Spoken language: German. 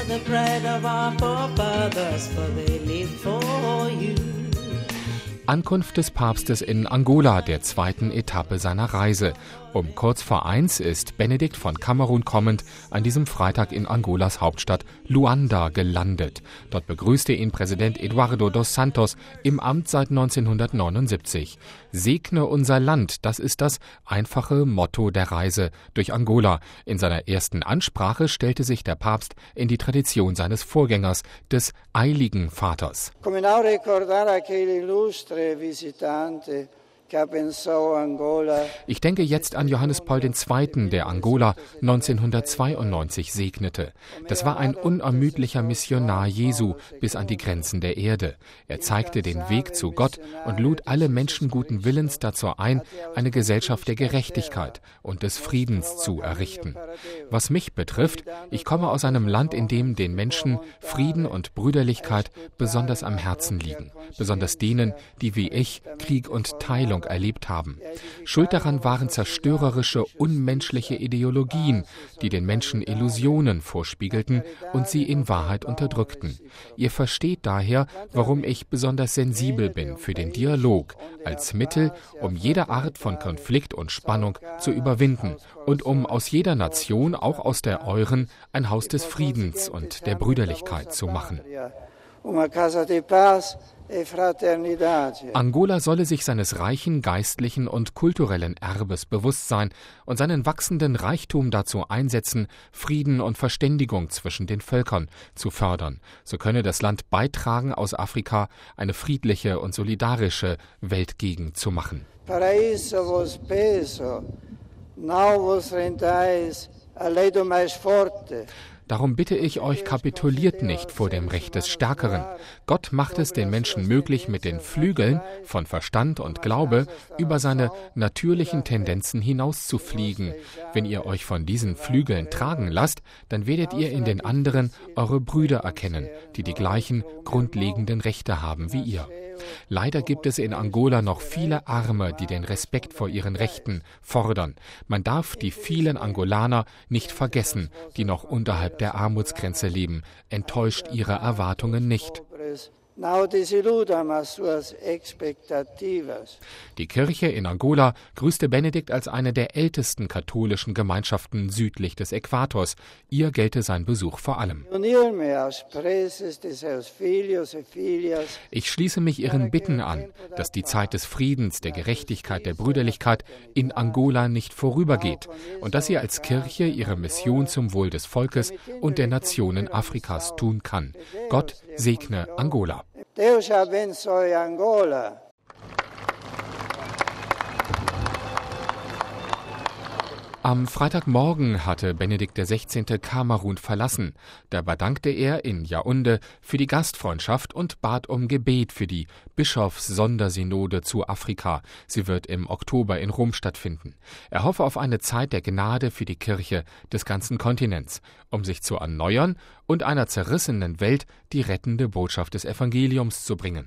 the bread of our forefathers, for they live for you. Ankunft des Papstes in Angola, der zweiten Etappe seiner Reise. Um kurz vor 1 ist Benedikt von Kamerun kommend an diesem Freitag in Angolas Hauptstadt Luanda gelandet. Dort begrüßte ihn Präsident Eduardo dos Santos im Amt seit 1979. Segne unser Land, das ist das einfache Motto der Reise durch Angola. In seiner ersten Ansprache stellte sich der Papst in die Tradition seines Vorgängers, des Eiligen Vaters. Ich denke jetzt an Johannes Paul II., der Angola 1992 segnete. Das war ein unermüdlicher Missionar Jesu bis an die Grenzen der Erde. Er zeigte den Weg zu Gott und lud alle Menschen guten Willens dazu ein, eine Gesellschaft der Gerechtigkeit und des Friedens zu errichten. Was mich betrifft, ich komme aus einem Land, in dem den Menschen Frieden und Brüderlichkeit besonders am Herzen liegen. Besonders denen, die wie ich Krieg und Teilung erlebt haben. Schuld daran waren zerstörerische, unmenschliche Ideologien, die den Menschen Illusionen vorspiegelten und sie in Wahrheit unterdrückten. Ihr versteht daher, warum ich besonders sensibel bin für den Dialog als Mittel, um jede Art von Konflikt und Spannung zu überwinden und um aus jeder Nation, auch aus der euren, ein Haus des Friedens und der Brüderlichkeit zu machen. Angola solle sich seines reichen geistlichen und kulturellen Erbes bewusst sein und seinen wachsenden Reichtum dazu einsetzen, Frieden und Verständigung zwischen den Völkern zu fördern. So könne das Land beitragen, aus Afrika eine friedliche und solidarische Weltgegend zu machen. Paraíso vos peço, não vos rendais à lei do mais forte. Darum bitte ich euch, kapituliert nicht vor dem Recht des Stärkeren. Gott macht es den Menschen möglich, mit den Flügeln von Verstand und Glaube über seine natürlichen Tendenzen hinauszufliegen. Wenn ihr euch von diesen Flügeln tragen lasst, dann werdet ihr in den anderen eure Brüder erkennen, die die gleichen grundlegenden Rechte haben wie ihr. Leider gibt es in Angola noch viele Arme, die den Respekt vor ihren Rechten fordern. Man darf die vielen Angolaner nicht vergessen, die noch unterhalb der Armutsgrenze leben. Enttäuscht ihre Erwartungen nicht. Die Kirche in Angola grüßte Benedikt als eine der ältesten katholischen Gemeinschaften südlich des Äquators. Ihr gelte sein Besuch vor allem. Ich schließe mich Ihren Bitten an, dass die Zeit des Friedens, der Gerechtigkeit, der Brüderlichkeit in Angola nicht vorübergeht und dass sie als Kirche ihre Mission zum Wohl des Volkes und der Nationen Afrikas tun kann. Gott segne Angola. Deus abençoe Angola. Am Freitagmorgen hatte Benedikt XVI. Kamerun verlassen. Dabei dankte er in Yaounde für die Gastfreundschaft und bat um Gebet für die Bischofssondersynode zu Afrika. Sie wird im Oktober in Rom stattfinden. Er hoffe auf eine Zeit der Gnade für die Kirche des ganzen Kontinents, um sich zu erneuern und einer zerrissenen Welt die rettende Botschaft des Evangeliums zu bringen.